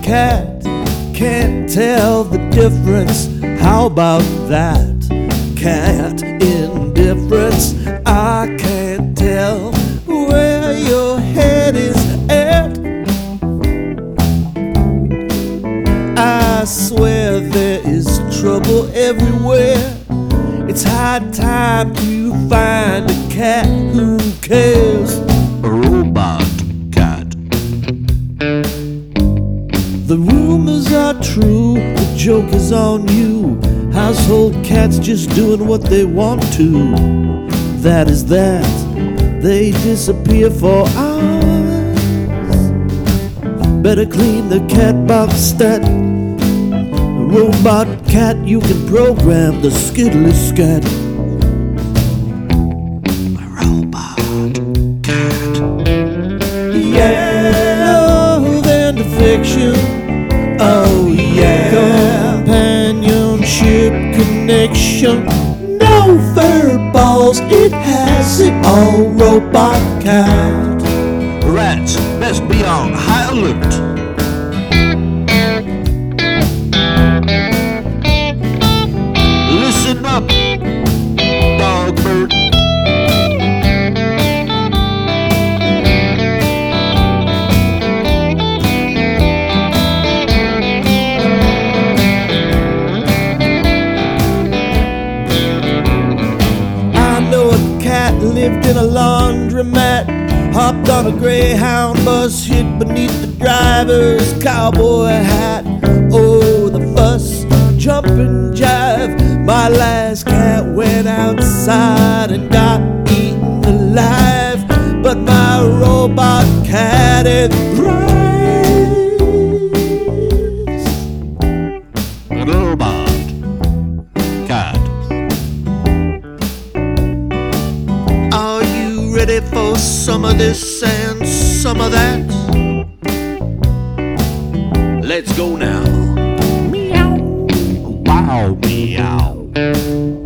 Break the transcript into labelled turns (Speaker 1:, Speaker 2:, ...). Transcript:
Speaker 1: cat can't tell the difference. How about that? Cat indifference. I can't tell where your head is at. I swear there is trouble everywhere. It's high time to find a cat who cares.
Speaker 2: A robot cat.
Speaker 1: The rumors are true, the joke is on you. Household cats just doing what they want to. That is that, they disappear for hours. Better clean the cat box stat. A robot cat, you can program the skiddly scat.
Speaker 2: A robot cat.
Speaker 1: Yeah, then to fiction. Oh yeah, companionship connection. No fur balls, it has it all. Robot cat.
Speaker 2: Rats best be on high alert. Listen up, dog bird.
Speaker 1: Lived in a laundromat, hopped on a Greyhound bus, hid beneath the driver's cowboy hat. Oh, the fuss, jump and jive. My last cat went outside and got eaten alive, but my robot cat, it thrives.
Speaker 2: Robot cat.
Speaker 1: Ready for some of this and some of that? Let's go now.
Speaker 2: Meow. Wow, meow.